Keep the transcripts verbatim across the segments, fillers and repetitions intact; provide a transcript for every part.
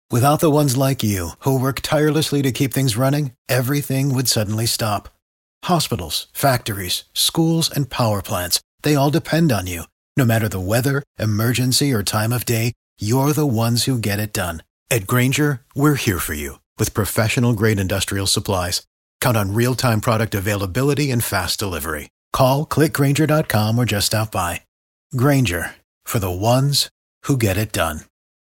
Without the ones like you, who work tirelessly to keep things running, everything would suddenly stop. Hospitals, factories, schools, and power plants, they all depend on you. No matter the weather, emergency, or time of day, you're the ones who get it done. At Grainger, we're here for you with professional-grade industrial supplies. Count on real-time product availability and fast delivery. Call, click Grainger dot com, or just stop by. Grainger, for the ones who get it done.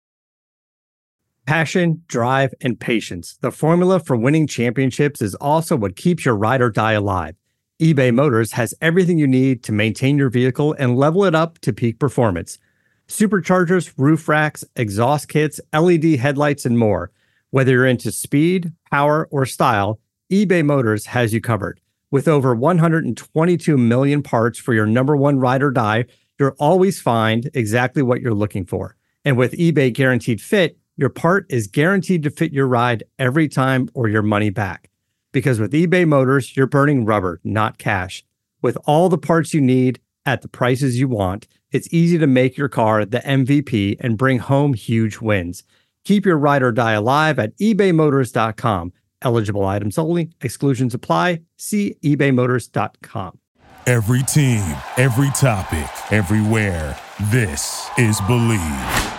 Passion, drive, and patience. The formula for winning championships is also what keeps your ride or die alive. eBay Motors has everything you need to maintain your vehicle and level it up to peak performance. Superchargers, roof racks, exhaust kits, L E D headlights, and more. Whether you're into speed, power, or style, eBay Motors has you covered. With over one hundred twenty-two million parts for your number one ride or die, you'll always find exactly what you're looking for. And with eBay Guaranteed Fit, your part is guaranteed to fit your ride every time or your money back. Because with eBay Motors, you're burning rubber, not cash. With all the parts you need at the prices you want, it's easy to make your car the M V P and bring home huge wins. Keep your ride or die alive at ebay motors dot com. Eligible items only. Exclusions apply. See ebay motors dot com. Every team, every topic, everywhere. This is Believe.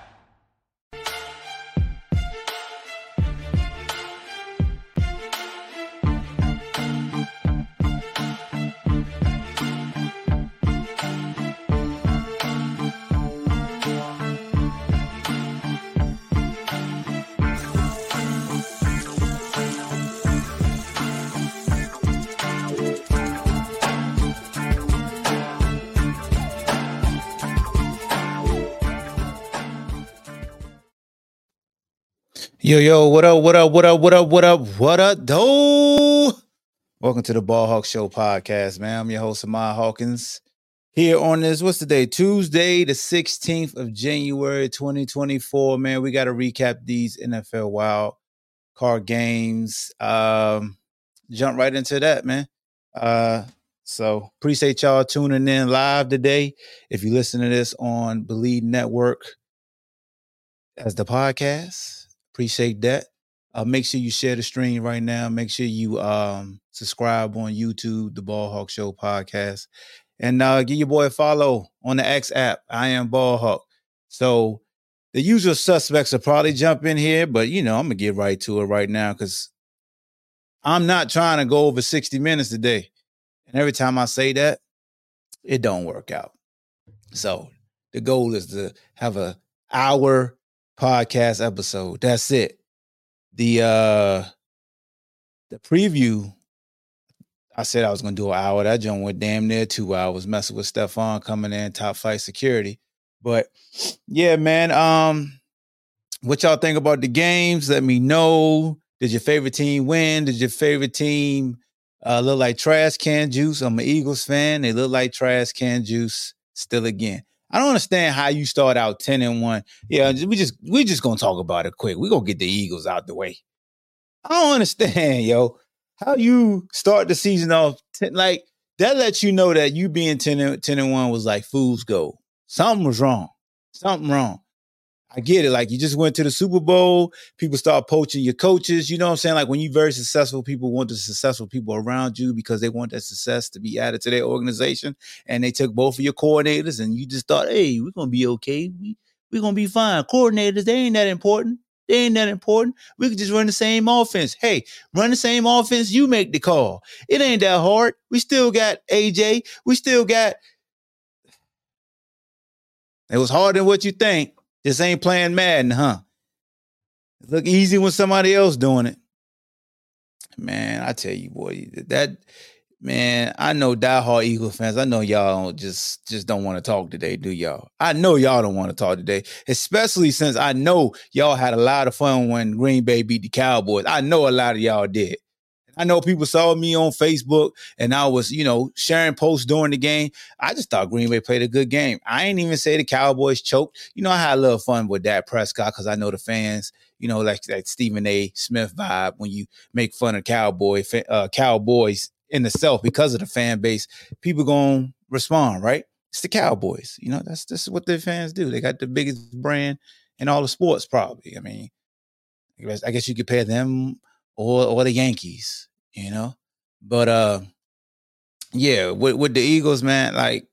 Yo, yo, what up, what up, what up, what up, what up, what up, though? Welcome to the Ball Hawk Show podcast, man. I'm your host, Ahmad Hawkins. Here on this, what's the day? Tuesday, the sixteenth of January, twenty twenty-four, man. We got to recap these N F L wild card games. Um, jump right into that, man. Uh, so appreciate y'all tuning in live today. If you listen to this on Believe Network as the podcast, appreciate that. Uh, make sure you share the stream right now. Make sure you um, subscribe on YouTube, the Ball Hawk Show podcast. And uh, give your boy a follow on the X app. I am Ball Hawk. So the usual suspects will probably jump in here, but, you know, I'm going to get right to it right now because I'm not trying to go over sixty minutes today. And every time I say that, it don't work out. So the goal is to have an hour podcast episode. That's it. The uh the preview, I said I was gonna do an hour. That joint went damn near two hours messing with Stephon coming in, top flight security. But yeah, man. Um, what y'all think about the games? Let me know. Did your favorite team win? Did your favorite team uh, look like trash can juice? I'm an Eagles fan. They look like trash can juice still again. I don't understand how you start out ten and one. Yeah, we just we just gonna talk about it quick. We're gonna get the Eagles out the way. I don't understand, yo, how you start the season off ten, like that lets you know that you being ten and one was like fool's gold. Something was wrong. Something wrong. I get it. Like you just went to the Super Bowl. People start poaching your coaches. You know what I'm saying? Like when you're very successful, people want the successful people around you because they want that success to be added to their organization. And they took both of your coordinators and you just thought, hey, we're going to be okay. We, we're going to be fine. Coordinators, they ain't that important. They ain't that important. We could just run the same offense. Hey, run the same offense. You make the call. It ain't that hard. We still got A J. We still got. It was harder than what you think. This ain't playing Madden, huh? It look easy when somebody else doing it. Man, I tell you, boy, that, man, I know diehard Eagles fans. I know y'all don't just, just don't want to talk today, do y'all? I know y'all don't want to talk today, especially since I know y'all had a lot of fun when Green Bay beat the Cowboys. I know a lot of y'all did. I know people saw me on Facebook and I was, you know, sharing posts during the game. I just thought Green Bay played a good game. I ain't even say the Cowboys choked. You know, I had a little fun with Dak Prescott because I know the fans, you know, like that Stephen A. Smith vibe when you make fun of Cowboy, uh, Cowboys in itself because of the fan base. People going to respond, right? It's the Cowboys. You know, that's, that's what their fans do. They got the biggest brand in all the sports probably. I mean, I guess you could pair them or or the Yankees, you know. But uh, yeah, with with the Eagles, man, like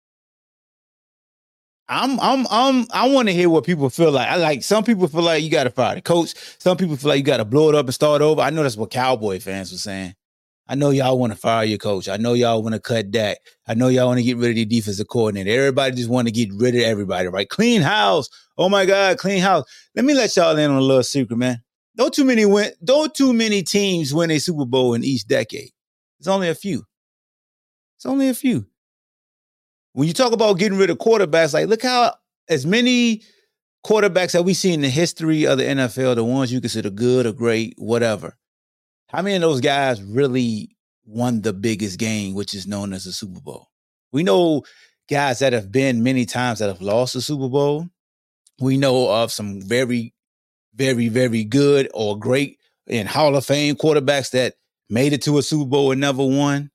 I'm I'm I'm I want to hear what people feel like. I like some people feel like you got to fire the coach. Some people feel like you got to blow it up and start over. I know that's what Cowboy fans were saying. I know y'all want to fire your coach. I know y'all want to cut Dak. I know y'all want to get rid of the defensive coordinator. Everybody just want to get rid of everybody, right? Clean house. Oh my God, clean house. Let me let y'all in on a little secret, man. Don't too many win. Don't too many teams win a Super Bowl in each decade. It's only a few. It's only a few. When you talk about getting rid of quarterbacks, like look how as many quarterbacks that we see in the history of the N F L, the ones you consider good or great, whatever. How many of those guys really won the biggest game, which is known as the Super Bowl? We know guys that have been many times that have lost the Super Bowl. We know of some very, very, very good or great and Hall of Fame quarterbacks that made it to a Super Bowl and never won.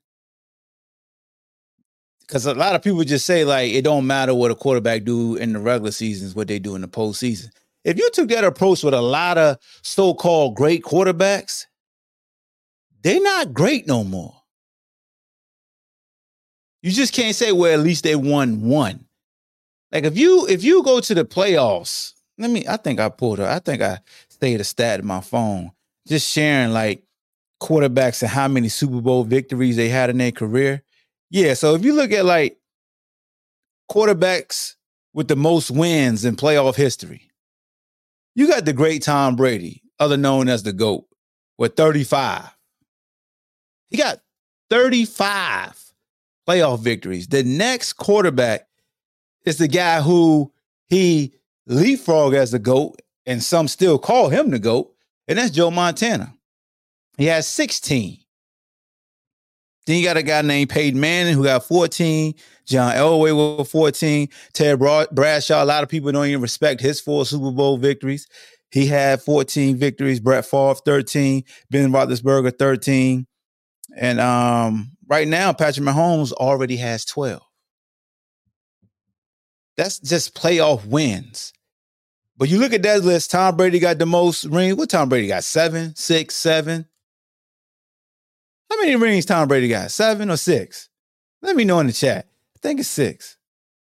Because a lot of people just say, like, it don't matter what a quarterback do in the regular seasons, what they do in the postseason. If you took that approach with a lot of so-called great quarterbacks, they're not great no more. You just can't say, well, at least they won one. Like if you if you go to the playoffs, let me, I think I pulled her. I think I stayed a stat in my phone, just sharing like quarterbacks and how many Super Bowl victories they had in their career. Yeah, so if you look at like quarterbacks with the most wins in playoff history, you got the great Tom Brady, other known as the GOAT, with thirty-five. He got thirty-five playoff victories. The next quarterback is the guy who he leapfrogged as the GOAT, and some still call him the GOAT, and that's Joe Montana. He has sixteen. Then you got a guy named Peyton Manning who got fourteen. John Elway with fourteen. Ted Bradshaw, a lot of people don't even respect his four Super Bowl victories. He had fourteen victories. Brett Favre, thirteen. Ben Roethlisberger, thirteen. And um, right now, Patrick Mahomes already has twelve. That's just playoff wins. But you look at that list, Tom Brady got the most rings. What Tom Brady got? Seven, six, seven? How many rings Tom Brady got? Seven or six? Let me know in the chat. I think it's six.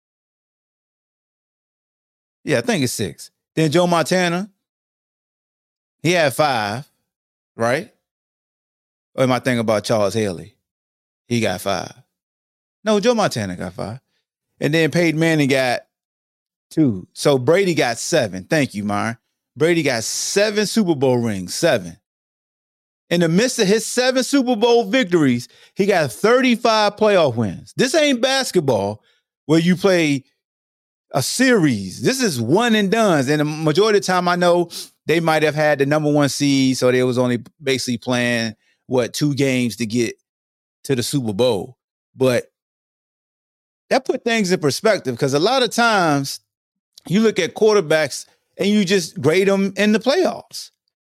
Yeah, I think it's six. Then Joe Montana, he had five, right? Or am I thinking about Charles Haley? He got five. No, Joe Montana got five. And then Peyton Manning got two. So Brady got seven. Thank you, Myron. Brady got seven Super Bowl rings. Seven. In the midst of his seven Super Bowl victories, he got thirty-five playoff wins. This ain't basketball where you play a series. This is one and done. And the majority of the time, I know they might have had the number one seed, so they was only basically playing, what, two games to get to the Super Bowl. But that put things in perspective because a lot of times you look at quarterbacks and you just grade them in the playoffs.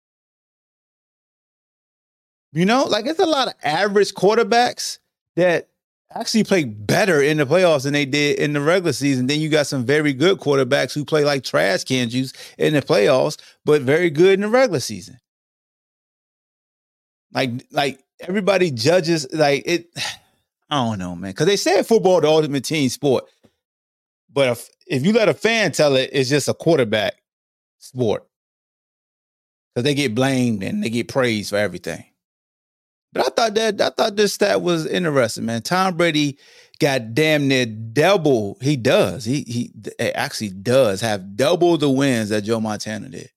You know, like it's a lot of average quarterbacks that actually play better in the playoffs than they did in the regular season. Then you got some very good quarterbacks who play like trash can juice in the playoffs, but very good in the regular season. Like, like everybody judges like it. I don't know, man, because they said football the ultimate team sport, but if if you let a fan tell it, it's just a quarterback sport because they get blamed and they get praised for everything. But I thought that I thought this stat was interesting, man. Tom Brady got damn near double. He does. He he actually does have double the wins that Joe Montana did.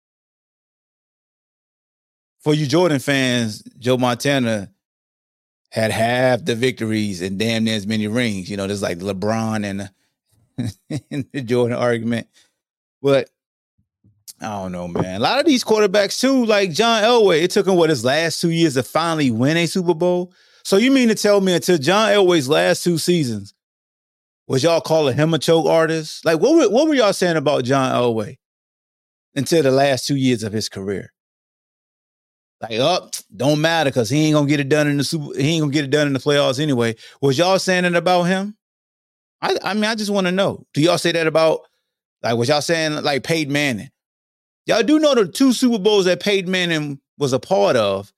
For you Jordan fans, Joe Montana had half the victories and damn near as many rings. You know, there's like LeBron and the, and the Jordan argument. But I don't know, man. A lot of these quarterbacks, too, like John Elway, it took him, what, his last two years to finally win a Super Bowl? So you mean to tell me until John Elway's last two seasons, was y'all calling him a choke artist? Like, what were, what were y'all saying about John Elway until the last two years of his career? Like, oh, don't matter because he ain't gonna get it done in the Super. He ain't gonna get it done in the playoffs anyway. Was y'all saying it about him? I, I mean, I just want to know. Do y'all say that about, like, was y'all saying like Peyton Manning? Y'all do know the two Super Bowls that Peyton Manning was a part of.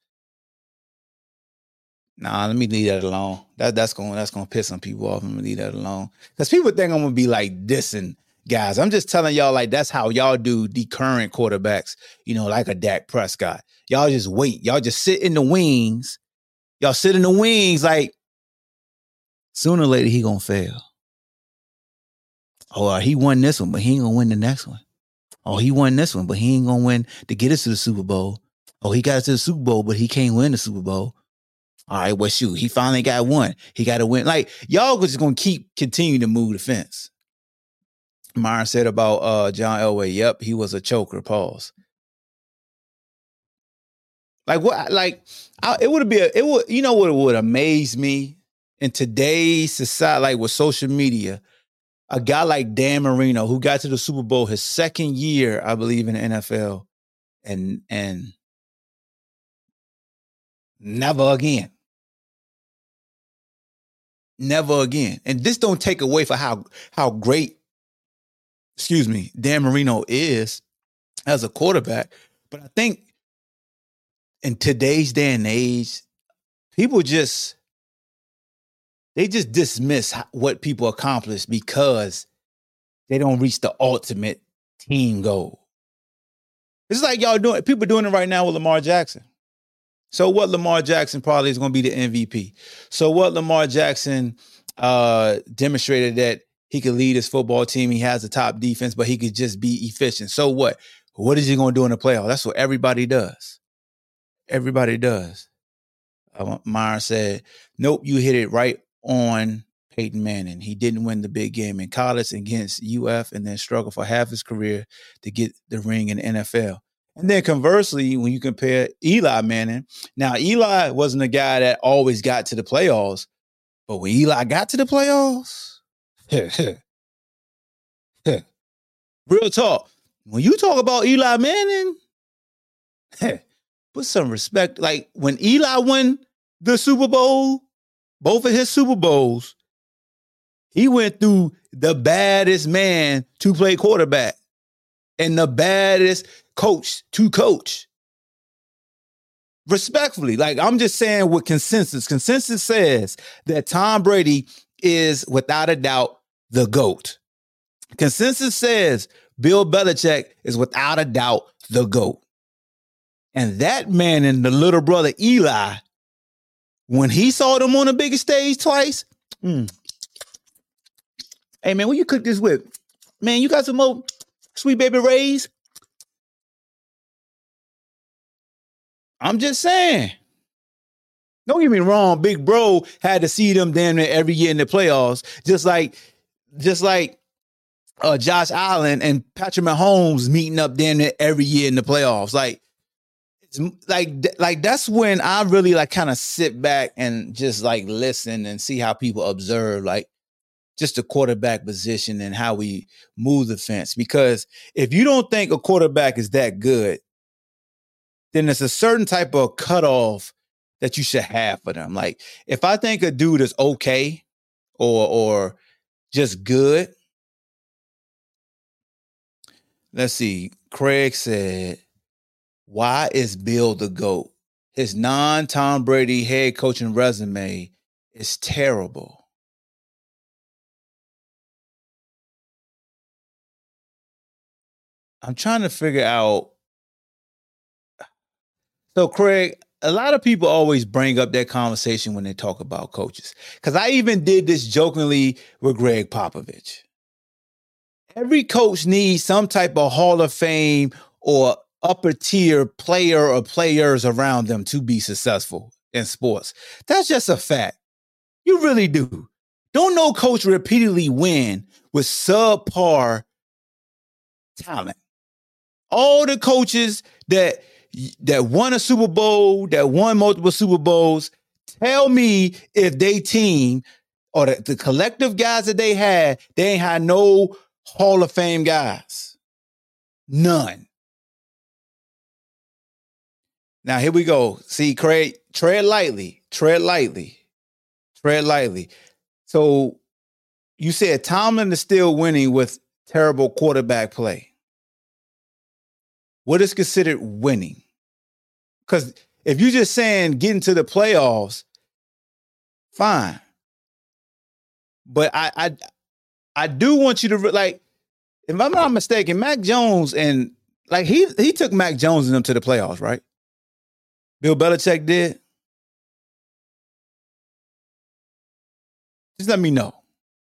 Nah, let me leave that alone. That that's gonna that's gonna piss some people off. I'm gonna leave that alone. Because people think I'm gonna be like dissing guys. I'm just telling y'all, like, that's how y'all do the current quarterbacks, you know, like a Dak Prescott. Y'all just wait. Y'all just sit in the wings. Y'all sit in the wings like sooner or later he gonna fail. Oh, he won this one, but he ain't gonna win the next one. Oh, he won this one, but he ain't gonna win to get us to the Super Bowl. Oh, he got us to the Super Bowl, but he can't win the Super Bowl. All right, well, shoot, he finally got one. He got to win. Like, y'all just going to keep continue to move the fence. Myron said about uh, John Elway, yep, he was a choker, pause. Like, what, like, I, it would be, a, it would, you know what would amaze me in today's society, like with social media, a guy like Dan Marino, who got to the Super Bowl his second year, I believe, in the N F L, and, and never again. Never again. And this don't take away for how how great, excuse me, Dan Marino is as a quarterback. But I think in today's day and age, people just, they just dismiss what people accomplish because they don't reach the ultimate team goal. It's like y'all doing, people doing it right now with Lamar Jackson. So what, Lamar Jackson probably is going to be the M V P. So what, Lamar Jackson uh, demonstrated that he could lead his football team. He has a top defense, but he could just be efficient. So what? What is he going to do in the playoffs? That's what everybody does. Everybody does. Uh, Myron said, nope, you hit it right on Peyton Manning. He didn't win the big game in college against U F and then struggled for half his career to get the ring in the N F L. And then conversely, when you compare Eli Manning, now Eli wasn't a guy that always got to the playoffs, but when Eli got to the playoffs, real talk, when you talk about Eli Manning, put some respect. Like when Eli won the Super Bowl, both of his Super Bowls, he went through the baddest man to play quarterback and the baddest coach to coach. Respectfully, like I'm just saying with consensus. Consensus says that Tom Brady is without a doubt the GOAT. Consensus says Bill Belichick is without a doubt the GOAT. And that man and the little brother Eli, when he saw them on the biggest stage twice, mm, hey man, what you cook this with? Man, you got some more Sweet Baby Ray's? I'm just saying. Don't get me wrong, Big Bro had to see them damn near every year in the playoffs, just like, just like uh, Josh Allen and Patrick Mahomes meeting up damn near every year in the playoffs. Like, it's like, like that's when I really like kind of sit back and just like listen and see how people observe like just the quarterback position and how we move the fence. Because if you don't think a quarterback is that good, then there's a certain type of cutoff that you should have for them. Like if I think a dude is okay or or just good. Let's see. Craig said, why is Bill the GOAT? His non-Tom Brady head coaching resume is terrible. I'm trying to figure out. So, Craig, a lot of people always bring up that conversation when they talk about coaches. Because I even did this jokingly with Greg Popovich. Every coach needs some type of Hall of Fame or upper tier player or players around them to be successful in sports. That's just a fact. You really do. Don't no coach repeatedly win with subpar talent. All the coaches that that won a Super Bowl, that won multiple Super Bowls, tell me if they team or the, the collective guys that they had, they ain't had no Hall of Fame guys. None. Now, here we go. See, Craig, tread lightly, tread lightly, tread lightly. So you said Tomlin is still winning with terrible quarterback play. what is considered winning? Because if you're just saying getting to the playoffs, fine. But I, I, I do want you to, like, if I'm not mistaken, Mac Jones and, like, he he took Mac Jones and them to the playoffs, right? Bill Belichick did. Just let me know.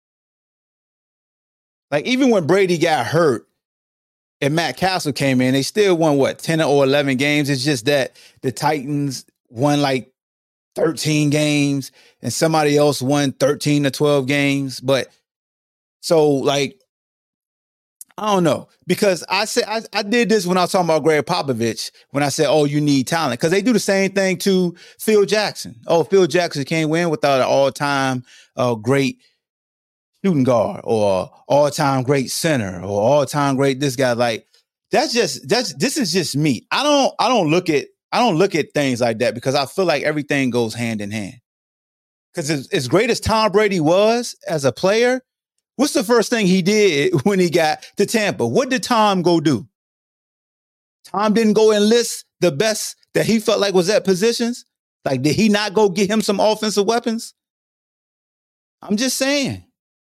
Like, even when Brady got hurt and Matt Castle came in, they still won, what, ten or eleven games? It's just that the Titans won, like, thirteen games and somebody else won thirteen to twelve games. But, so, like, I don't know. Because I said I, I did this when I was talking about Greg Popovich, when I said, oh, you need talent. Because they do the same thing to Phil Jackson. Oh, Phil Jackson can't win without an all-time uh, great shooting guard or all-time great center or all-time great this guy. Like, that's just that's this is just me. I don't I don't look at I don't look at things like that because I feel like everything goes hand in hand. Because as, as great as Tom Brady was as a player, what's the first thing he did when he got to Tampa? What did Tom go do? Tom didn't go enlist the best that he felt like was at positions? Like, did he not go get him some offensive weapons? I'm just saying.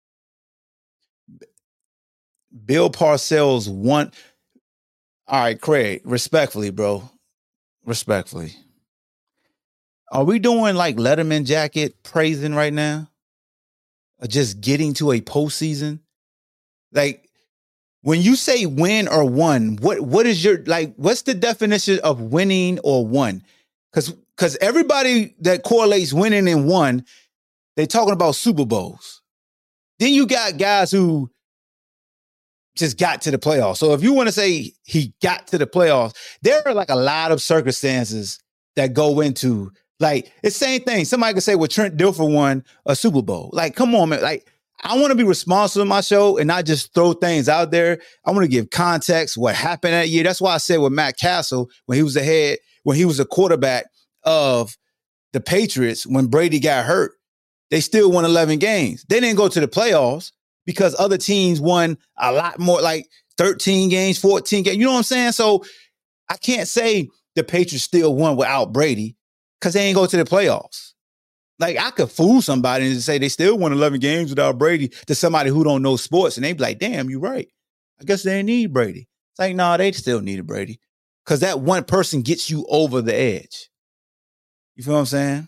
Bill Parcells want. All right, Craig, respectfully, bro. Respectfully. Are we doing like Letterman jacket praising right now? Or just getting to a postseason? Like, when you say win or won, what what is your, like, what's the definition of winning or won? Because because everybody that correlates winning and won, they're talking about Super Bowls. Then you got guys who just got to the playoffs. So if you want to say he got to the playoffs, there are like a lot of circumstances that go into, like, it's the same thing. Somebody could say, well, Trent Dilfer won a Super Bowl. Like, come on, man. Like, I want to be responsible in my show and not just throw things out there. I want to give context, what happened that year. That's why I said with Matt Castle, when he was the head, when he was a quarterback of the Patriots, when Brady got hurt, they still won eleven games. They didn't go to the playoffs because other teams won a lot more, like thirteen games, fourteen games. You know what I'm saying? So I can't say the Patriots still won without Brady because they ain't go to the playoffs. Like, I could fool somebody and say they still won eleven games without Brady to somebody who don't know sports. And they be like, damn, you're right. I guess they didn't need Brady. It's like, no, nah, they still needed Brady because that one person gets you over the edge. You feel what I'm saying?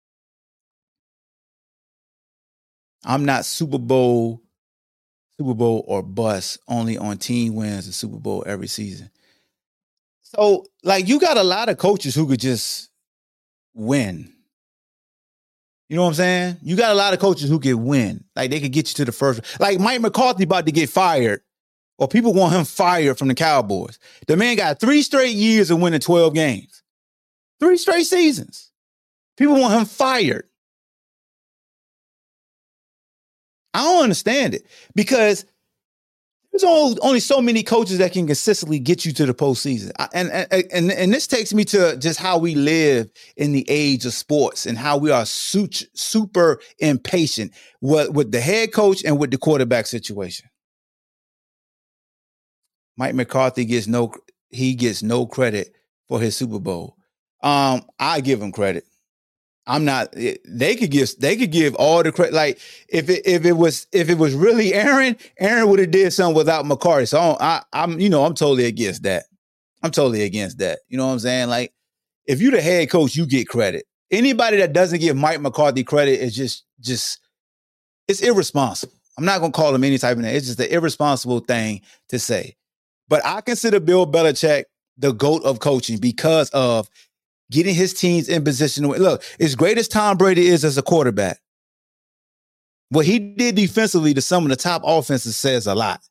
I'm not Super Bowl, Super Bowl or bust only on team wins the Super Bowl every season. So, like, you got a lot of coaches who could just win. You know what I'm saying? You got a lot of coaches who could win. Like, they could get you to the first. Like, Mike McCarthy about to get fired, or people want him fired from the Cowboys. The man got three straight years of winning twelve games. Three straight seasons. People want him fired. I don't understand it because there's only so many coaches that can consistently get you to the postseason. And, and, and, and this takes me to just how we live in the age of sports and how we are super impatient with, with the head coach and with the quarterback situation. Mike McCarthy gets no, he gets no credit for his Super Bowl. Um, I give him credit. I'm not. They could give. They could give all the credit. Like, if it if it was if it was really Aaron, Aaron would have did something without McCarthy. So I, I'm you know I'm totally against that. I'm totally against that. You know what I'm saying? Like, if you're the head coach, you get credit. Anybody that doesn't give Mike McCarthy credit is just just it's irresponsible. I'm not gonna call him any type of name. It's just an irresponsible thing to say. But I consider Bill Belichick the GOAT of coaching because of getting his teams in position to win. Look, as great as Tom Brady is as a quarterback, what he did defensively to some of the top offenses says a lot.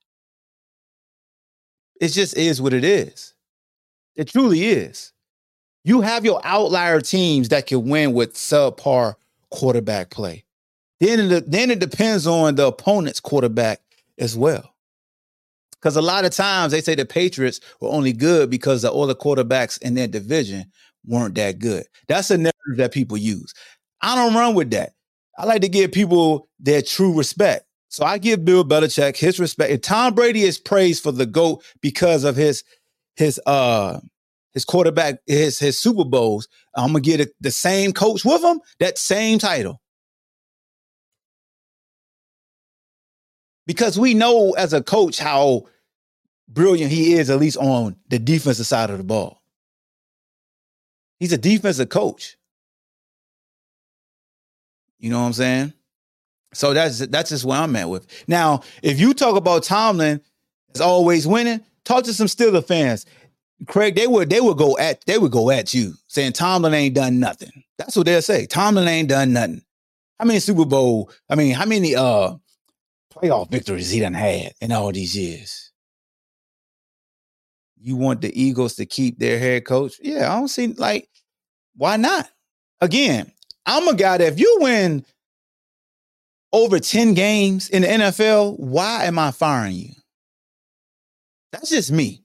It just is what it is. It truly is. You have your outlier teams that can win with subpar quarterback play. Then it, then it depends on the opponent's quarterback as well. Because a lot of times they say the Patriots were only good because the other quarterbacks in their division weren't that good. That's a narrative that people use. I don't run with that. I like to give people their true respect. So I give Bill Belichick his respect. And Tom Brady is praised for the GOAT because of his his uh his quarterback, his his Super Bowls, I'm gonna get a, the same coach with him, that same title. Because we know as a coach how brilliant he is, at least on the defensive side of the ball. He's a defensive coach. You know what I'm saying? So that's that's just where I'm at with. Now, if you talk about Tomlin as always winning, talk to some Steelers fans. Craig, they would they would go at they would go at you saying Tomlin ain't done nothing. That's what they'll say. Tomlin ain't done nothing. How many Super Bowl? I mean, how many uh playoff victories he done had in all these years? You want the Eagles to keep their head coach? Yeah, I don't see, like, why not? Again, I'm a guy that if you win over ten games in the N F L, why am I firing you? That's just me.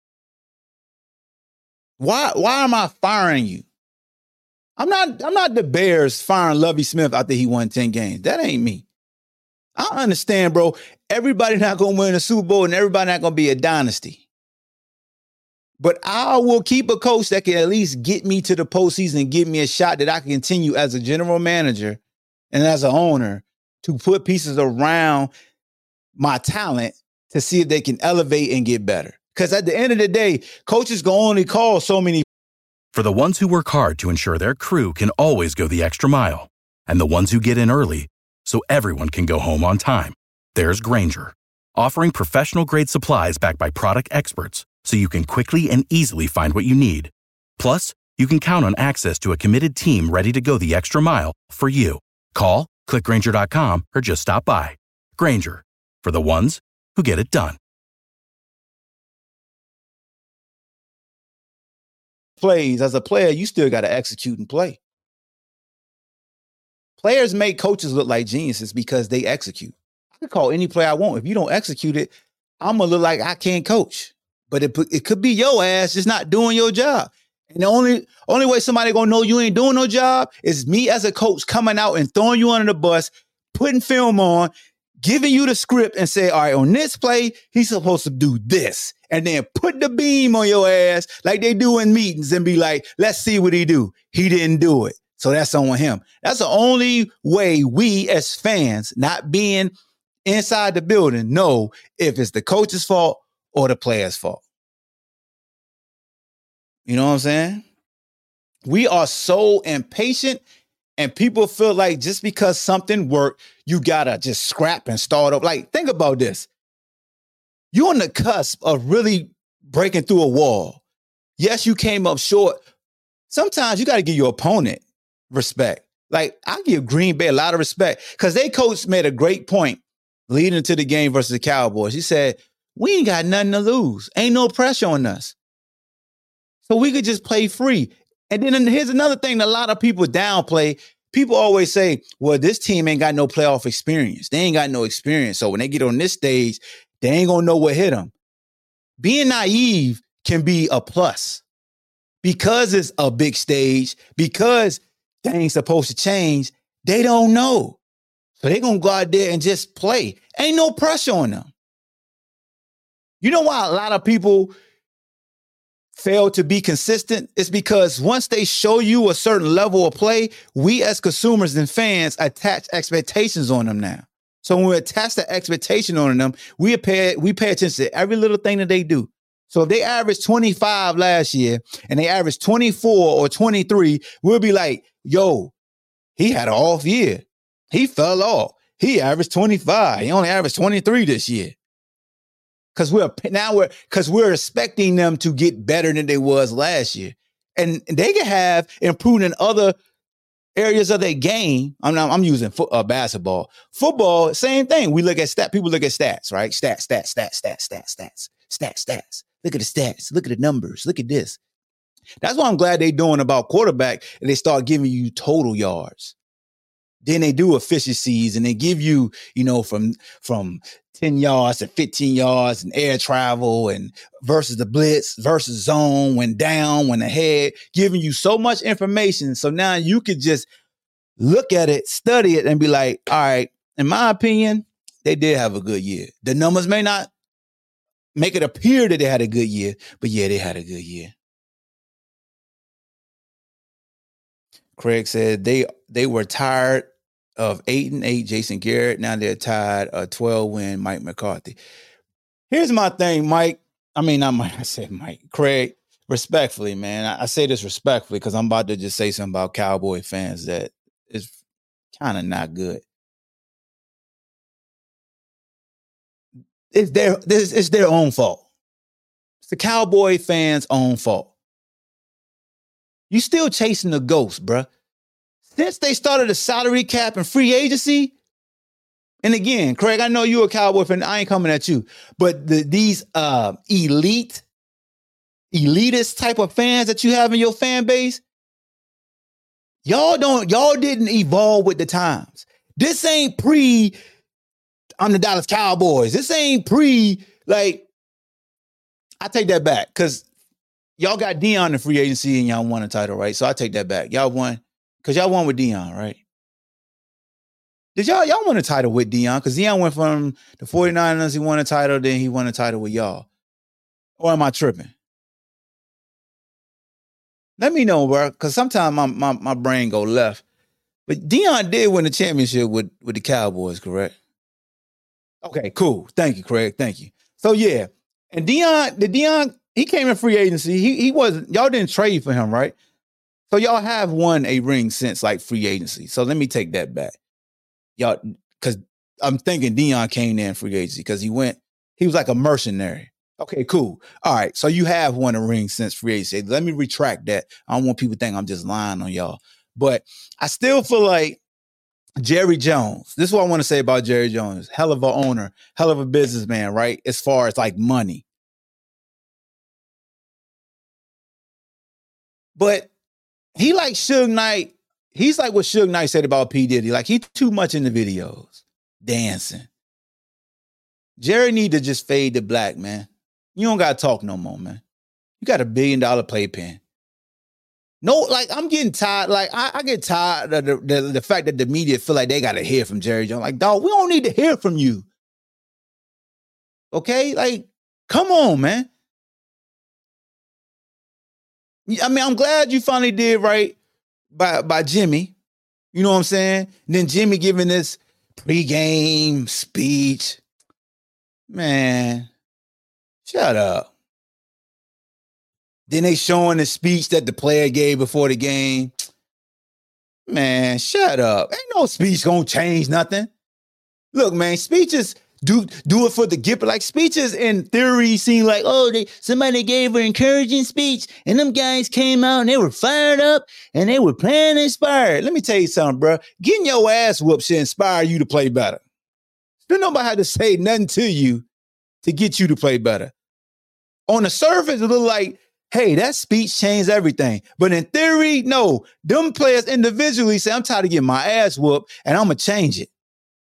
Why, why am I firing you? I'm not, I'm not the Bears firing Lovie Smith after he won ten games. That ain't me. I understand, bro. Everybody not going to win a Super Bowl and everybody not going to be a dynasty. But I will keep a coach that can at least get me to the postseason and give me a shot that I can continue as a general manager and as an owner to put pieces around my talent to see if they can elevate and get better. Because at the end of the day, coaches can only call so many. For the ones who work hard to ensure their crew can always go the extra mile, and the ones who get in early so everyone can go home on time, there's Grainger, offering professional-grade supplies backed by product experts so you can quickly and easily find what you need. Plus, you can count on access to a committed team ready to go the extra mile for you. Call, click Grainger dot com, or just stop by. Grainger, for the ones who get it done. Plays, as a player, you still got to execute and play. Players make coaches look like geniuses because they execute. I can call any player I want. If you don't execute it, I'm going to look like I can't coach. But it, it could be your ass just not doing your job. And the only, only way somebody going to know you ain't doing no job is me as a coach coming out and throwing you under the bus, putting film on, giving you the script and say, all right, on this play, he's supposed to do this. And then put the beam on your ass like they do in meetings and be like, let's see what he do. He didn't do it. So that's on him. That's the only way we as fans, not being inside the building, know if it's the coach's fault or the player's fault. You know what I'm saying? We are so impatient, and people feel like just because something worked, you gotta just scrap and start up. Like, think about this. You're on the cusp of really breaking through a wall. Yes, you came up short. Sometimes you got to give your opponent respect. Like, I give Green Bay a lot of respect because they coach made a great point leading into the game versus the Cowboys. He said, we ain't got nothing to lose. Ain't no pressure on us. So we could just play free. And then here's another thing that a lot of people downplay. People always say, well, this team ain't got no playoff experience. They ain't got no experience. So when they get on this stage, they ain't going to know what hit them. Being naive can be a plus because it's a big stage, because things supposed to change. They don't know. So they're going to go out there and just play. Ain't no pressure on them. You know why a lot of people fail to be consistent? It's because once they show you a certain level of play, we as consumers and fans attach expectations on them now. So when we attach the expectation on them, we pay, we pay attention to every little thing that they do. So if they averaged twenty-five last year and they averaged twenty-four or twenty-three, we'll be like, yo, he had an off year. He fell off. He averaged twenty-five. He only averaged twenty-three this year. Because we're now we're because we're expecting them to get better than they was last year. And they can have improved in other areas of their game. I'm not, I'm using fo- uh, basketball. Football, same thing. We look at stat. People look at stats, right? Stats, stats, stats, stats, stats, stats, stats, stats. Look at the stats. Look at the numbers. Look at this. That's what I'm glad they're doing about quarterback. And they start giving you total yards. Then they do efficiencies and they give you, you know, from from ten yards to fifteen yards and air travel and versus the blitz versus zone, when down, when ahead, giving you so much information. So now you could just look at it, study it, and be like, all right, in my opinion, they did have a good year. The numbers may not make it appear that they had a good year. But yeah, they had a good year. Craig said they they were tired of eight and eight Jason Garrett. Now they're tired of twelve win Mike McCarthy. Here's my thing, Mike. I mean, not Mike. I said Mike. Craig, respectfully, man. I, I say this respectfully because I'm about to just say something about Cowboy fans that is kind of not good. It's their this it's their own fault. It's the Cowboy fans' own fault. You still chasing the ghost, bruh. Since they started the salary cap and free agency, and again, Craig, I know you're a Cowboy fan. I ain't coming at you. But the, these uh, elite, elitist type of fans that you have in your fan base, y'all don't, y'all didn't evolve with the times. This ain't pre, I'm the Dallas Cowboys. This ain't pre, like, I take that back because y'all got Deion in free agency and y'all won a title, right? So I take that back. Y'all won, because y'all won with Deion, right? Did y'all, y'all won a title with Deion? Because Deion went from the 49ers, he won a title, then he won a title with y'all. Or am I tripping? Let me know, bro, because sometimes my, my, my brain go left. But Deion did win the championship with, with the Cowboys, correct? Okay, cool. Thank you, Craig. Thank you. So, yeah. And Deion, the Deion, he came in free agency. He he wasn't, y'all didn't trade for him, right? So y'all have won a ring since like free agency. So let me take that back. Y'all, because I'm thinking Deion came in free agency because he went, he was like a mercenary. Okay, cool. All right. So you have won a ring since free agency. Let me retract that. I don't want people to think I'm just lying on y'all. But I still feel like Jerry Jones, this is what I want to say about Jerry Jones. Hell of a owner, hell of a businessman, right? As far as like money. But he like Suge Knight. He's like what Suge Knight said about P. Diddy. Like he too much in the videos, dancing. Jerry need to just fade to black, man. You don't got to talk no more, man. You got a billion dollar playpen. No, like I'm getting tired. Like I, I get tired of the, the, the fact that the media feel like they got to hear from Jerry Jones. Like, dog, we don't need to hear from you. Okay? Like, come on, man. I mean, I'm glad you finally did right by, by Jimmy. You know what I'm saying? And then Jimmy giving this pregame speech. Man, shut up. Then they showing the speech that the player gave before the game. Man, shut up. Ain't no speech gonna change nothing. Look, man, speeches do do it for the gift. Like speeches in theory seem like, oh, they somebody gave an encouraging speech and them guys came out and they were fired up and they were playing inspired. Let me tell you something, bro. Getting your ass whooped should inspire you to play better. Then nobody had to say nothing to you to get you to play better. On the surface, it look like, hey, that speech changed everything. But in theory, no. Them players individually say, I'm tired of getting my ass whooped and I'm going to change it.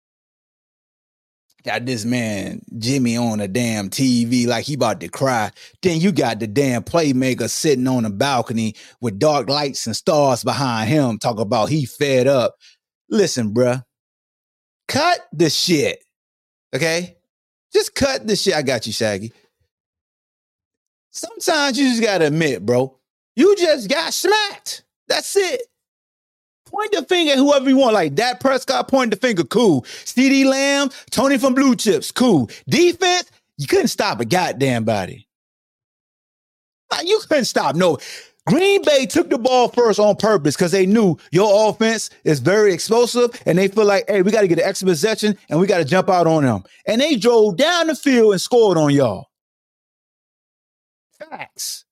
Got this man, Jimmy, on a damn T V like he about to cry. Then you got the damn playmaker sitting on a balcony with dark lights and stars behind him talking about he fed up. Listen, bruh. Cut the shit. Okay? Just cut the shit. I got you, Shaggy. Sometimes you just gotta admit, bro, you just got smacked. That's it. Point the finger at whoever you want. Like Dak Prescott, point the finger, cool. CeeDee Lamb, Tony from Blue Chips, cool. Defense, you couldn't stop a goddamn body. Like, you couldn't stop. No. Green Bay took the ball first on purpose because they knew your offense is very explosive and they feel like, hey, we got to get an extra possession and we got to jump out on them. And they drove down the field and scored on y'all. Facts.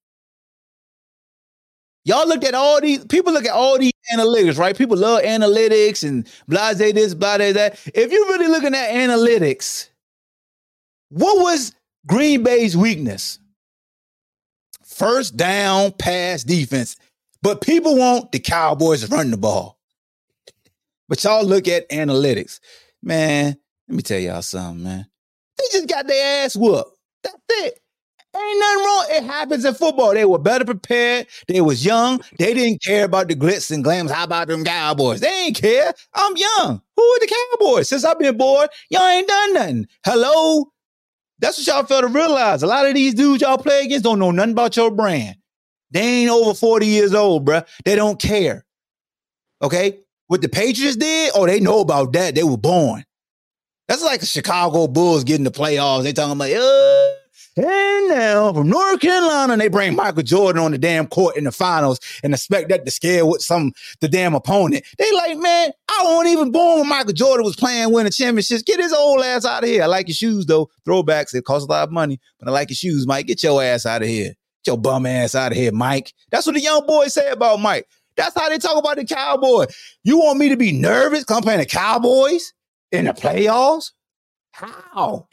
Y'all look at all these, people look at all these analytics, right? People love analytics and blase this, blase that. If you're really looking at analytics, what was Green Bay's weakness? First down, pass defense. But people want the Cowboys to run the ball. But y'all look at analytics. Man, let me tell y'all something, man. They just got their ass whooped. That's it. Ain't nothing wrong. It happens in football. They were better prepared. They was young. They didn't care about the glitz and glams. How about them Cowboys? They ain't care. I'm young. Who are the Cowboys? Since I've been bored, y'all ain't done nothing. Hello? That's what y'all fail to realize. A lot of these dudes y'all play against don't know nothing about your brand. They ain't over forty years old, bruh. They don't care. Okay? What the Patriots did, oh, they know about that. They were born. That's like the Chicago Bulls getting the playoffs. They talking about, uh, and now from North Carolina, and they bring Michael Jordan on the damn court in the finals and expect that to scare with some the damn opponent. They like, man, I wasn't even born when Michael Jordan was playing, winning championships. Get his old ass out of here. I like your shoes, though. Throwbacks, it costs a lot of money, but I like your shoes, Mike. Get your ass out of here. Get your bum ass out of here, Mike. That's what the young boys say about Mike. That's how they talk about the Cowboys. You want me to be nervous because I'm playing the Cowboys in the playoffs? How?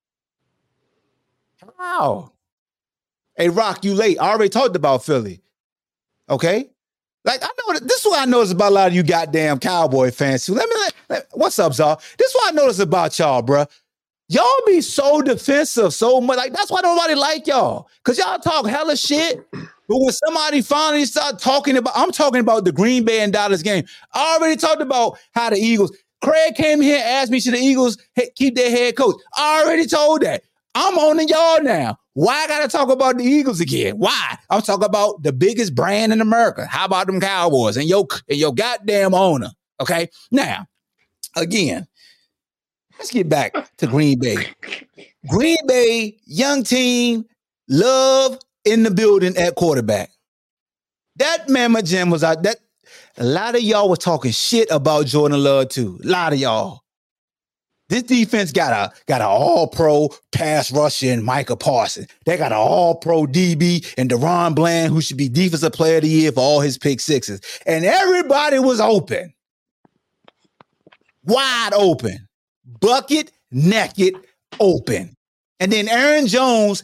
How? Hey, Rock, you late. I already talked about Philly. Okay? Like, I know, this is what I noticed about a lot of you goddamn Cowboy fans too. Let me, let, let, what's up, Zar? This is what I noticed about y'all, bruh. Y'all be so defensive so much. Like, that's why nobody like y'all. Because y'all talk hella shit. But when somebody finally start talking about, I'm talking about the Green Bay and Dallas game. I already talked about how the Eagles, Craig came here and asked me, should the Eagles keep their head coach? I already told that. I'm on the y'all now. Why I got to talk about the Eagles again? Why? I'm talking about the biggest brand in America. How about them Cowboys and your, and your goddamn owner? Okay? Now, again, let's get back to Green Bay. Green Bay, young team, love in the building at quarterback. That Mama Jim was out. That a lot of y'all was talking shit about Jordan Love too. A lot of y'all. This defense got a got an all-pro pass rusher in Micah Parsons. They got an all-pro D B and Deron Bland, who should be defensive player of the year for all his pick sixes. And everybody was open. Wide open. Bucket, naked, open. And then Aaron Jones,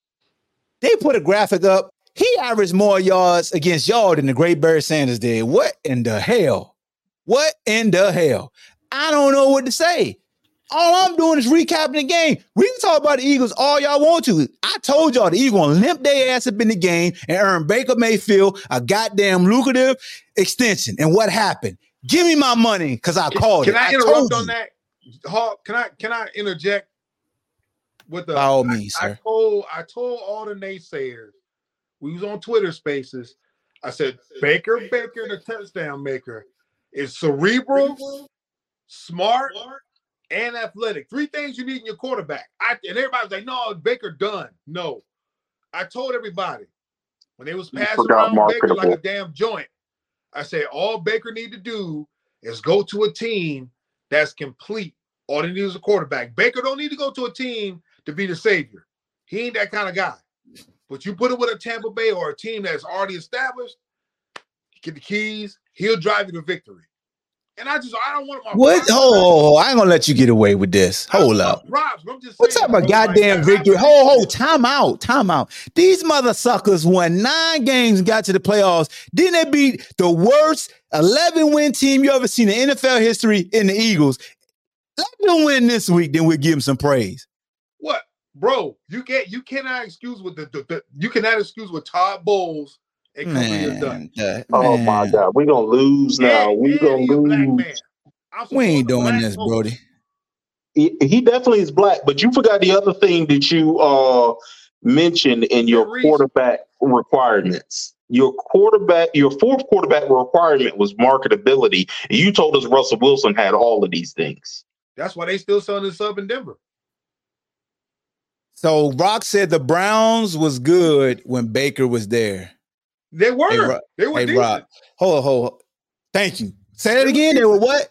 they put a graphic up. He averaged more yards against y'all than the great Barry Sanders did. What in the hell? What in the hell? I don't know what to say. All I'm doing is recapping the game. We can talk about the Eagles all y'all want to. I told y'all the Eagles gonna limp their ass up in the game and earn Baker Mayfield a goddamn lucrative extension. And what happened? Give me my money because I called can it. Can I, I interrupt on that? Hawk, can I can I interject with the by all means, I, sir. I told I told all the naysayers, we was on Twitter Spaces. I said Baker Baker, the touchdown maker, is cerebral, smart, and athletic. Three things you need in your quarterback. I, and everybody's like, no, Baker done. No. I told everybody when they was passing around Baker like a damn joint, I said, all Baker need to do is go to a team that's complete. All he needs is a quarterback. Baker don't need to go to a team to be the savior. He ain't that kind of guy. But you put it with a Tampa Bay or a team that's already established, get the keys, he'll drive you to victory. And I just, I don't want my what? Oh, I ain't gonna let you get away with this. Hold up. Props, I'm just What's up, a goddamn like, victory? Ho, ho, time out, time out. These mother suckers won nine games and got to the playoffs. Didn't they beat the worst eleven win team you ever seen in N F L history in the Eagles? Let them win this week, then we'll give them some praise. What, bro? You can't, you cannot excuse with the, the, the you cannot excuse with Todd Bowles. Man, done. Uh, oh man. My God, we're gonna lose now. And, we're and gonna lose. We ain't doing this, coach. Brody. He, he definitely is black, but you forgot the other thing that you uh mentioned in your Reese. quarterback requirements. Your quarterback, your fourth quarterback requirement was marketability. And you told us Russell Wilson had all of these things. That's why they still selling the sub in Denver. So Rock said the Browns was good when Baker was there. They were. Hey, Rock, they were hey, decent. Rock. Hold on, hold on. Thank you. Say that they again. Were they were what?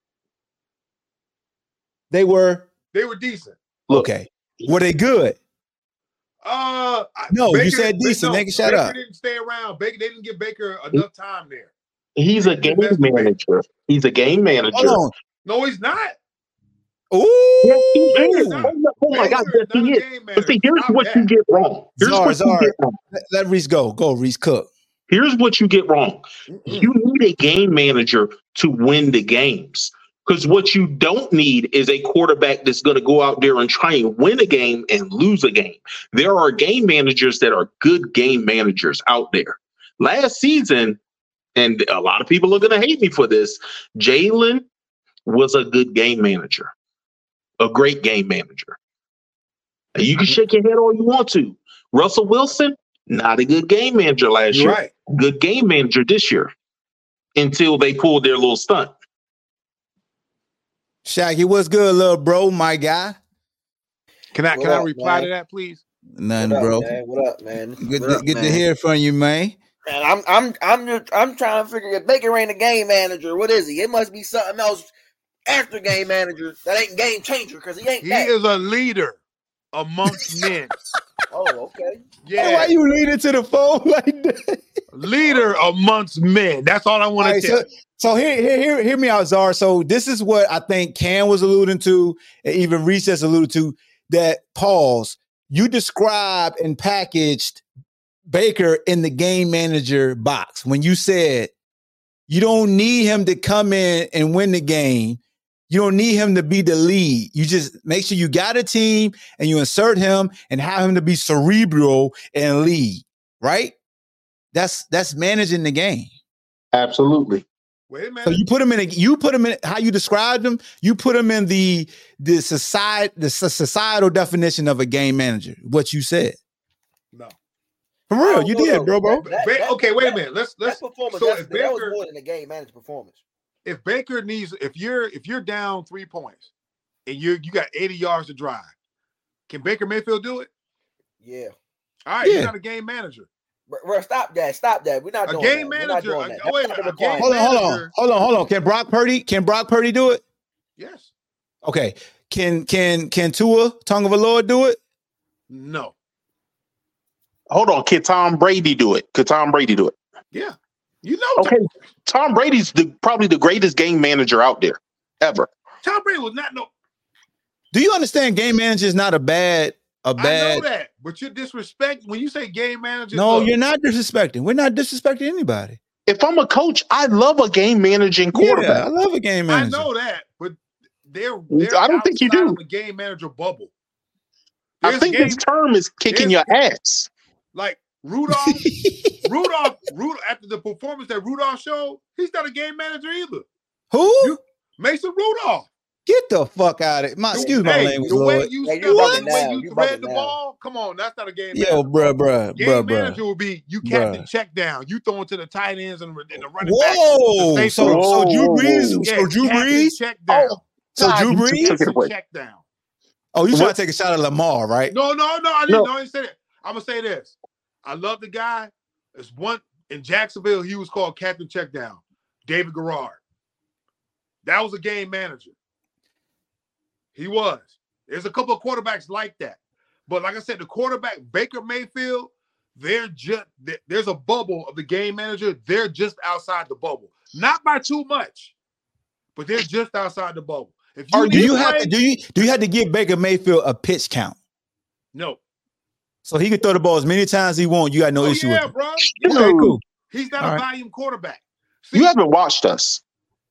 They were. They were decent. Okay. Were they good? Uh, no, Baker, you said decent. No, Nigga, shut Baker up. Didn't stay around. Baker. They didn't give Baker enough time there. He's a game manager. He's a game manager. Hold on. No, he's not. Ooh. Yes, he is. Oh my God, yes, he is. But see, here's what that. you get wrong. Here's Zar, what Zar. you get wrong. Let, let Reese go. Go, Reese Cook. Here's what you get wrong. Mm-mm. You need a game manager to win the games. Because what you don't need is a quarterback that's going to go out there and try and win a game and lose a game. There are game managers that are good game managers out there. Last season, and a lot of people are going to hate me for this, Jalen was a good game manager, a great game manager. And you can shake your head all you want to. Russell Wilson, not a good game manager last You're year. right. Good game manager this year until they pulled their little stunt. Shaggy, what's good, little bro, my guy? Can I What can I up, reply man? to that, please? Nothing, What up, bro. man? What up, man? Good, What to, up, good to man? hear from you, man. Man, I'm I'm I'm just I'm trying to figure if Baker ain't a game manager, what is he? It must be something else after game manager that ain't game changer because he ain't He that. is a leader amongst men. Oh, okay. Yeah, Hey, why you leaning to the phone like that? leader amongst men. That's all I want All to right, tell so, you. so here, here, here, hear me out, Czar. So this is what I think Cam was alluding to, and even Recess alluded to. That pause. You described and packaged Baker in the game manager box when you said you don't need him to come in and win the game. You don't need him to be the lead. You just make sure you got a team and you insert him and have him to be cerebral and lead. Right? That's that's managing the game. Absolutely. Wait a minute. So you put him in a, you put him in how you described him. You put him in the the society the societal definition of a game manager. What you said, no. for real, Oh, you no, did, no. bro, bro. That- Ba- that- okay, wait a that- minute. Let's That let's. performance, So that's, if that was Baker, more than a game manager performance. if Baker needs, if you're if you're down three points and you you got eighty yards to drive, can Baker Mayfield do it? Yeah. All right, Yeah. he's not a game manager. Bro, bro, stop that. Stop that. We're not A doing game that. We're not manager. doing A, that. oh, wait a That's minute. not A game Hold on, hold on, manager. hold on, hold on. Can Brock Purdy? Can Brock Purdy do it? Yes. Okay. Can can can Tua Tagovailoa do it? No. Hold on. Can Tom Brady do it? Could Tom Brady do it? Yeah. You know. Okay. Tom Brady's the, probably the greatest game manager out there ever. Tom Brady was not no. Do you understand? Game manager is not a bad a I bad. know that, but you disrespect when you say game manager. No, look, you're not disrespecting. We're not disrespecting anybody. If I'm a coach, I love a game managing Yeah, I quarterback. love a game I manager. know that, but they're, they're I don't think you outside do. of the game manager bubble. I There's think game, this term is kicking there's- your ass. like Rudolph. Rudolph, Rudolph, after the performance that Rudolph showed, he's not a game manager either. Who? You- Mason Rudolph. Get the fuck out of it. My, excuse my Hey, language, the way Lord. you Yeah, stepped you up, bugging the way now. you You thread bugging the now. ball, come on, that's not a game Yo, manager. bruh, bruh, Game bruh, manager bruh. will be you captain Bruh. check down, you throwing to the tight ends and, and the running Whoa! back. So, Whoa, so Drew whoa, Brees, whoa. so Drew captain Brees, check down. Oh, so God, Drew you Brees. took it Captain away. check down. Oh, you trying What? to take a shot at Lamar, right? No, no, no, I didn't. No. No, I didn't say that. I'm gonna say this. I love the guy. It's one in Jacksonville. He was called Captain Checkdown, David Garrard. That was a game manager. He was. There's a couple of quarterbacks like that, but like I said, the quarterback Baker Mayfield, they're just there's a bubble of the game manager. They're just outside the bubble, not by too much, but they're just outside the bubble. If you Or do need you to have play, to do you do you have to give Baker Mayfield a pitch count no. so he can throw the ball as many times as he wants? You got no oh issue yeah, with it. bro. Dude, Okay, cool. He's not All a right. volume quarterback. See, You haven't watched us.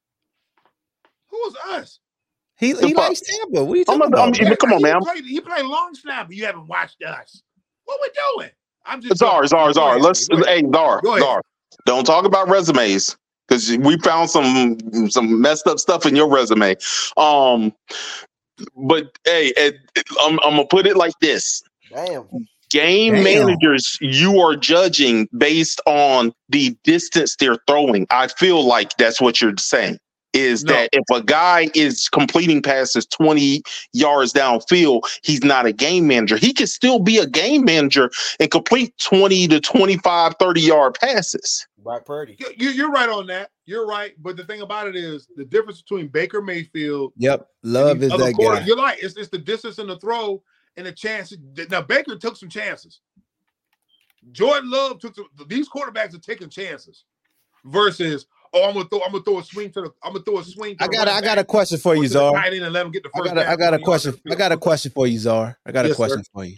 who was us? He The he fuck? likes Tampa. What are you I'm talking a- I'm about? Yeah, but come on, He man. Played, he played long snapper. You haven't watched us. What we doing? I'm just Czar, Czar, Czar. Let's Go ahead. hey, Czar, Go ahead. Czar. Don't talk about resumes because we found some some messed up stuff in your resume. Um, but hey, it, it- I'm, I'm gonna put it like this: Damn. game Damn. managers, you are judging based on the distance they're throwing. I feel like that's what you're saying. Is No. that if a guy is completing passes twenty yards downfield, he's not a game manager. He can still be a game manager and complete twenty to twenty-five, thirty yard passes. Brock Purdy. You, you- you're right on that. You're right. But the thing about it is the difference between Baker Mayfield Yep, and love these is other that quarter- guy. You're right. It's, it's the distance in the throw and the chances. Now Baker took some chances. Jordan Love took some, these quarterbacks are taking chances versus oh I'm gonna throw I'm gonna throw a swing to the I'm gonna throw a swing. To I the got a, I running got a back, question for or you, to the Czar. tight end and let him get the I first got a, down I got a twenty yards question. downfield. I got a question for you, Czar. I got a Yes, sir. question for you.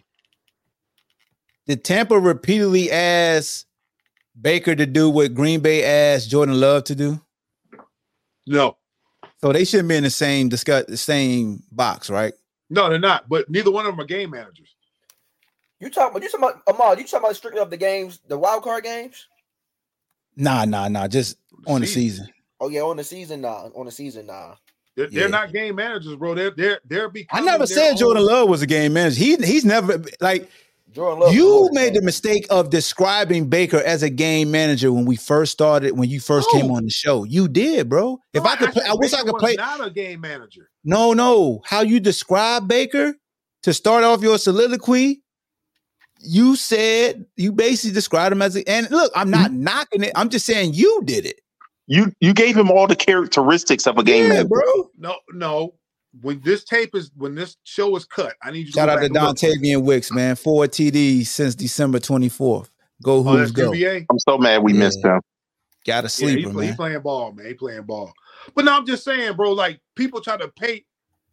Did Tampa repeatedly ask Baker to do what Green Bay asked Jordan Love to do? No, So they shouldn't be in the same discuss the same box, right? no, they're not. But neither one of them are game managers. You talking about you talking about Ahmad, you talking about strictly of the games, the wild card games? Nah, nah, nah. Just on the season. Oh yeah, on the season, nah. On the season, nah. They're, Yeah. they're not game managers, bro. They're they're they're I becoming. never their said own- Jordan Love was a game manager. He he's never like Jordan Love you was a made the game mistake of describing Baker as a game manager when we first started, when you first No. came on the show. You did, bro. If No, I could play, said I wish I Baker could was play. Not a game manager. No, no. How you describe Baker to start off your soliloquy, you said you basically described him as a, and look, I'm not Mm-hmm. knocking it. I'm just saying you did it. You you gave him all the characteristics of a game Yeah, manager. bro. No, no. When this tape is when this show is cut, I need you to Shout go out back to and look. Dontavian Wicks, man. Four T Ds since December twenty-fourth. Go Oh, Who's that's go. N B A. I'm so mad we Yeah. missed him. Got a Yeah, he, sleeper, play, he man. playing ball, man. He playing ball. But no, I'm just saying, bro. Like people try to paint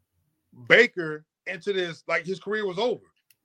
Baker into this like his career was over,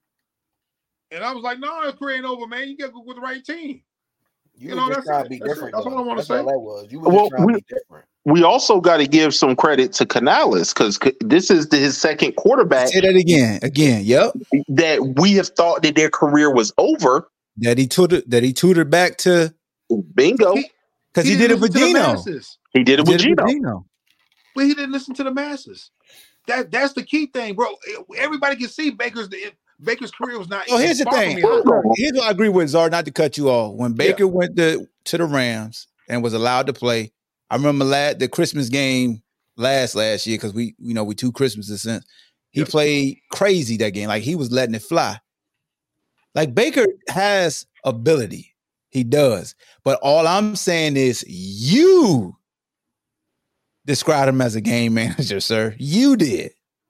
and I was like, no, his career ain't over, man. You got to go with the right team. You, You were know, just that's trying it. to be That's it. different. That's all though. I wanna That's say. all that was. You were Well, just trying we- to be different. We also got to give some credit to Canales because this is the, his second quarterback Say that again. Again. Yep. that we have thought that their career was over. That he tutored that he tutored back to Bingo. He- because he, didn't did it with listen to the Gino. masses, He did it He with did it Gino. with Gino. but he didn't listen to the masses. That that's the key thing, bro. Everybody can see Baker's Baker's career was not. So here's the thing. sparkling hot. I- Here's what I agree with Zard, not to cut you off. When Baker went to, to the Rams and was allowed to play, I remember last, the Christmas game last last year because we, you know, we two Christmases since. He Yep. played crazy that game. Like he was letting it fly. Like Baker has ability. He does. But all I'm saying is you described him as a game manager, sir. You did.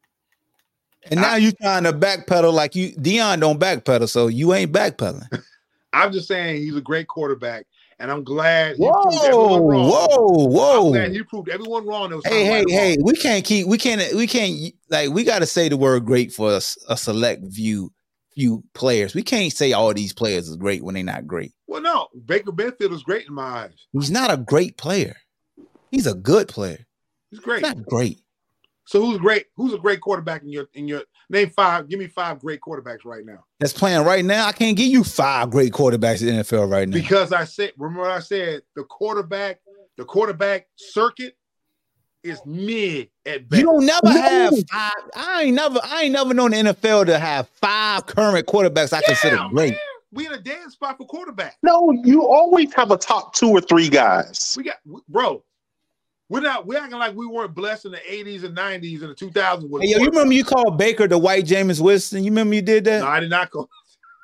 And now I- you trying to backpedal like you Dion don't backpedal, so you ain't backpedaling. I'm just saying he's a great quarterback, and I'm glad he Whoa, proved everyone wrong. whoa, I'm whoa. glad he proved everyone wrong. That was Hey, trying to hey, right him hey, off. we can't keep we can't we can't like we gotta say the word great for a, a select view few players. We can't say all these players is great when they're not great. Well, no, Baker Mayfield is great in my eyes. He's not a great player. He's a good player. He's He's great. not great. So who's great? Who's a great quarterback in your in your name five? Give me five great quarterbacks right now. That's playing right now. I can't give you five great quarterbacks in the N F L right now. Because I said, remember what I said, the quarterback, the quarterback circuit is mid at best. You don't never have five. I ain't never, I ain't never known the N F L to have five current quarterbacks I consider Yeah, great. man. We in a dead spot for quarterback. No, you always have a top two or three guys. We got, bro. We're not. We're acting like we weren't blessed in the eighties and nineties and the two thousands. Hey, yo, you remember you called Baker the white Jameis Winston? You remember you did that? No, I did not call.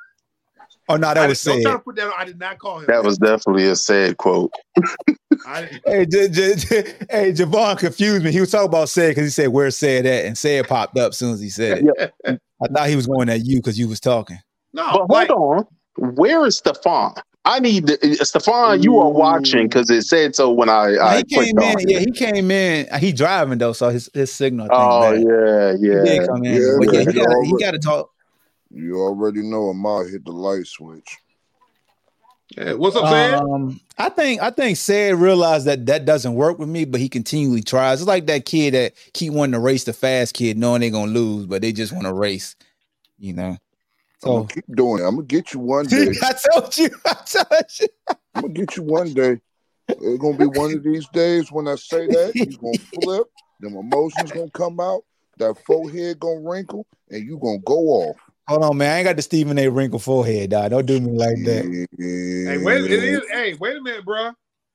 Oh no, that I was did, don't said. try to put that on. I did not call him. That was definitely a sad quote. I didn't, Hey, J- J- J- hey, Javon confused me. He was talking about said because he said where's said at, and said popped up as soon as he said it. I thought he was going at you because you was talking. no, But hold like, on. Where is Stephon? I need to, Stephon, you are watching because it said so when I, Now, I he came clicked on in. it. Yeah, he came in. He driving though, so his, his signal. I think, Oh, bad. yeah, He yeah. did come in, Yeah, but yeah, he man, got he already- got to talk. You already know Ahmad hit the light switch. yeah, what's up, Sam? Um, I think I think Said realized that that doesn't work with me, but he continually tries. It's like that kid that keep wanting to race the fast kid, knowing they're gonna lose, but they just want to race. You know. I'm So gonna keep doing it. I'm gonna get you one day. I told you. I told you. I'm gonna get you one day. It's gonna be one of these days when I say that you gonna flip, them emotions gonna come out, that forehead gonna wrinkle, and you gonna go off. Hold on, man. I ain't got the Stephen A. wrinkle forehead, dog. Don't do me like that. Hey, wait, it is. Hey, wait a minute, bro.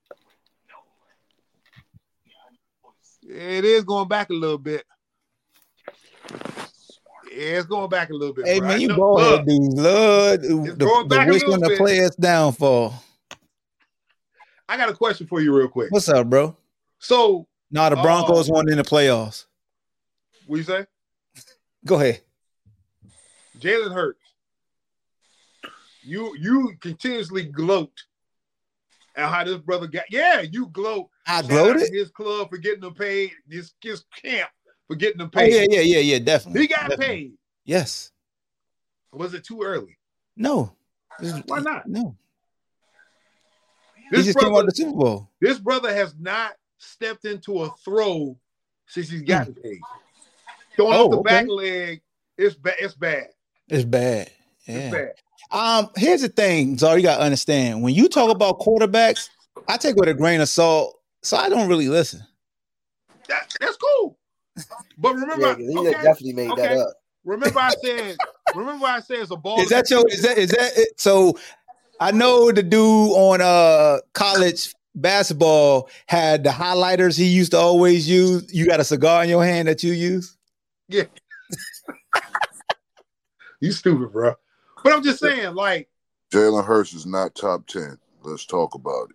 It is going back a little bit. Yeah, it's going back a little bit. Hey, bro. man, I you know- bald look, head dudes, Lord. The, It's going the back a wish little on the bit. player's downfall. I got a question for you, real quick. What's up, bro? So, Nah, the Broncos Oh. won in the playoffs. what you say? Go ahead. Jalen Hurts. You you continuously gloat at how this brother got. Yeah, you gloat. I Shout out gloated. to his club for getting them paid. His, his camp for getting them Oh, paid. yeah, yeah, yeah, yeah, definitely. He got Definitely. paid. Yes. Was it too early? No. This- Why not? No. This he just came brother, out the Super Bowl. this brother has not stepped into a throw since he's gotten paid. Throwing Oh, off the okay. back leg, it's bad. It's bad. It's bad. It's Yeah. bad. Um, here's the thing, Zar, you gotta understand. When you talk about quarterbacks, I take it with a grain of salt, so I don't really listen. That, that's cool. But remember, Yeah, 'cause he okay, definitely made okay. that up. Remember I said, remember I said it's a ball. Is that your? Is that is that it? So I know the dude on uh college basketball had the highlighters he used to always use. You got a cigar in your hand that you use? Yeah. You stupid, bro. But I'm just saying, like, Jalen Hurts is not top ten. Let's talk about it.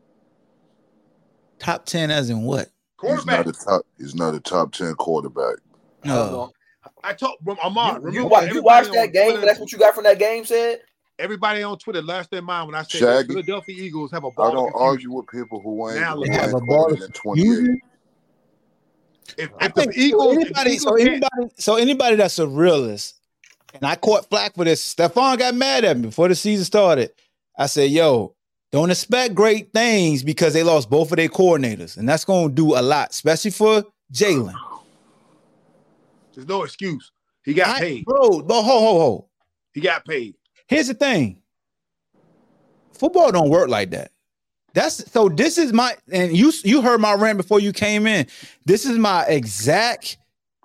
Top ten as in what? He's not a top. He's not a top ten quarterback. No. I told Ahmad. You, Remember, you, watch, you watched that game, Twitter, and that's what you got from that game, said? Everybody on Twitter lost their mind when I said Shaggy. the Philadelphia Eagles have a ball. I don't argue with people who ain't Now who look, ain't have a ball older than twenty-eight. If, I if the think Eagles, so if the anybody, Eagles so can't- anybody, so anybody that's a realist, and I caught flack for this. Stephon got mad at me before the season started. I said, "Yo, don't expect great things because they lost both of their coordinators, and that's going to do a lot, especially for Jalen." there's no excuse. He got I- paid. bro. But ho ho ho. He got paid. Here's the thing: football don't work like that. That's so. This is my and you you heard my rant before you came in. This is my exact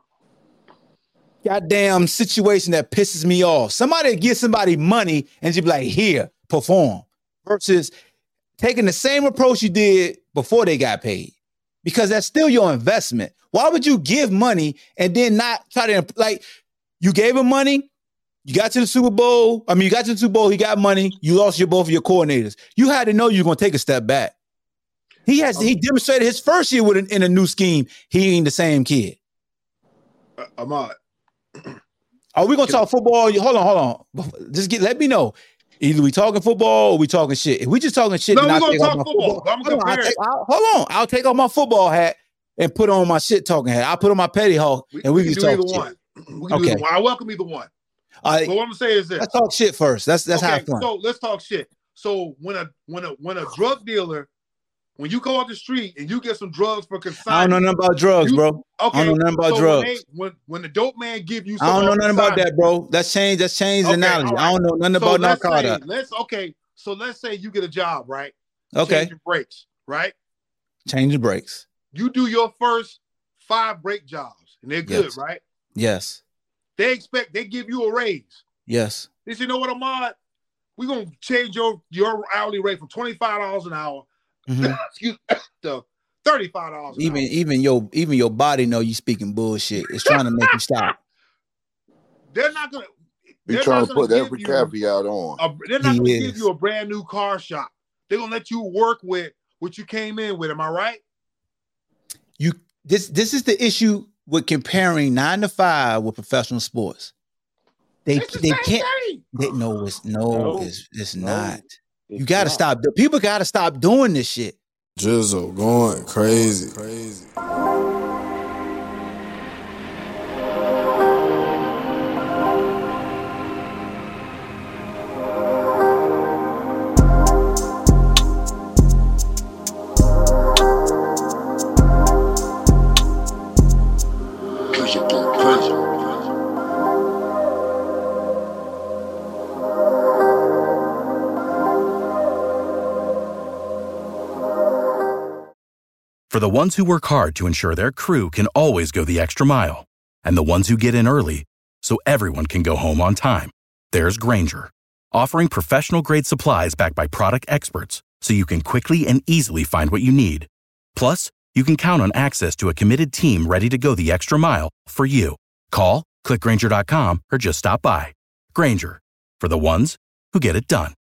goddamn situation that pisses me off. Somebody give somebody money and just be like, "Here, perform," versus taking the same approach you did before they got paid, because that's still your investment. Why would you give money and then not try to like? You gave him money. You got to the Super Bowl. I mean, you got to the Super Bowl. He got money. You lost your both of your coordinators. You had to know you're going to take a step back. He has. He demonstrated his first year with an, in a new scheme. He ain't the same kid. Uh, Ahmad. Are we going to talk football? Hold on, hold on. Just get. Let me know. Either we talking football or we talking shit. If we just talking shit, No, then we're I'll gonna take off talk my football. football. I'm Hold on, I'll comparing. take, I'll, hold on. I'll take off my football hat and put on my shit talking hat. I'll put on my petty hawk We, and we, we can, can do talk either shit. one. We can Okay. do either one. I welcome either one. All right, But what I'm saying is this. let's talk shit first. That's that's okay, how fun. so let's talk shit. So when a when a when a drug dealer, when you go out the street and you get some drugs for I don't consignment, know nothing about drugs, you- bro. okay, I don't know nothing about so drugs. When, they, when when the dope man give you, I some don't know on nothing about consignment- that, bro. That's changed. That's changed the Okay, analogy. all I don't know nothing So about let's say, narcotics. let's okay. So let's say you get a job, right? Okay, Changing brakes, right? change the brakes. You do your first five brake jobs, and they're good, Yes. right? Yes, They expect they give you a raise. yes. They say, you know what, Ahmad? We're gonna change your your hourly rate from twenty-five dollars an hour Mhm. excuse to thirty-five dollars an even hour. even your even your body know you speaking bullshit. It's trying to make you stop. They're not gonna He's they're trying not to gonna put give every you caveat on. a, they're not He gonna is. give you a brand new car shop. They're gonna let you work with what you came in with. Am I right? You this this is the issue with comparing nine to five with professional sports. They It's the they same can't. thing. They, no, it's no, No, it's it's no, not. You It's got to not. stop. The people got to stop doing this shit. Jizzle going crazy. Crazy. For the ones who work hard to ensure their crew can always go the extra mile, and the ones who get in early so everyone can go home on time, there's Grainger, offering professional-grade supplies backed by product experts so you can quickly and easily find what you need. Plus, you can count on access to a committed team ready to go the extra mile for you. Call, click Grainger dot com, or just stop by. Grainger, for the ones who get it done.